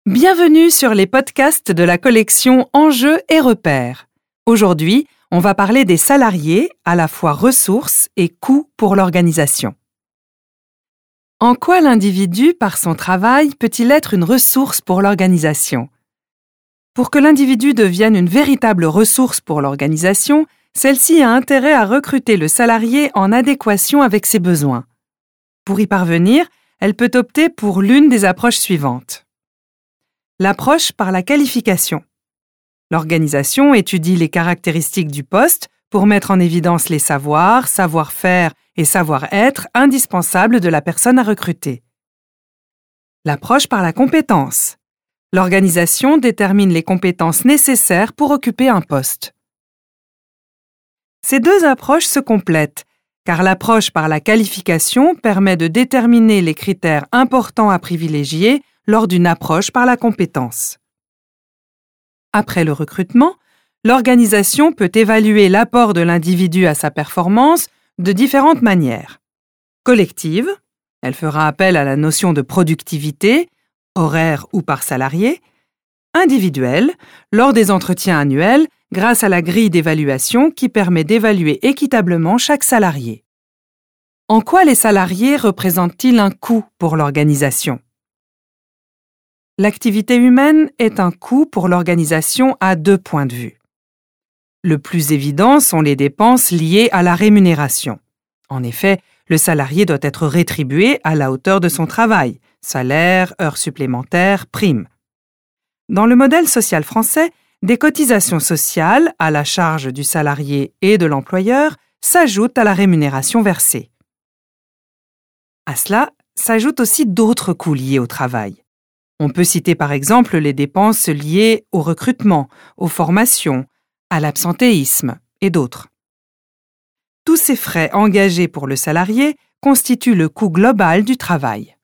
Bienvenue sur les podcasts de la collection Enjeux et repères. Aujourd'hui, on va parler des salariés, à la fois ressources et coûts pour l'organisation. En quoi l'individu, par son travail, peut-il être une ressource pour l'organisation ? Pour que l'individu devienne une véritable ressource pour l'organisation, celle-ci a intérêt à recruter le salarié en adéquation avec ses besoins. Pour y parvenir, elle peut opter pour l'une des approches suivantes. L'approche par la qualification. L'organisation étudie les caractéristiques du poste pour mettre en évidence les savoirs, savoir-faire et savoir-être indispensables de la personne à recruter. L'approche par la compétence. L'organisation détermine les compétences nécessaires pour occuper un poste. Ces deux approches se complètent, car l'approche par la qualification permet de déterminer les critères importants à privilégier lors d'une approche par la compétence. Après le recrutement, l'organisation peut évaluer l'apport de l'individu à sa performance de différentes manières. Collective, elle fera appel à la notion de productivité, horaire ou par salarié. Individuelle, lors des entretiens annuels, grâce à la grille d'évaluation qui permet d'évaluer équitablement chaque salarié. En quoi les salariés représentent-ils un coût pour l'organisation ? L'activité humaine est un coût pour l'organisation à deux points de vue. Le plus évident sont les dépenses liées à la rémunération. En effet, le salarié doit être rétribué à la hauteur de son travail, salaire, heures supplémentaires, primes. Dans le modèle social français, des cotisations sociales à la charge du salarié et de l'employeur s'ajoutent à la rémunération versée. À cela s'ajoutent aussi d'autres coûts liés au travail. On peut citer par exemple les dépenses liées au recrutement, aux formations, à l'absentéisme et d'autres. Tous ces frais engagés pour le salarié constituent le coût global du travail.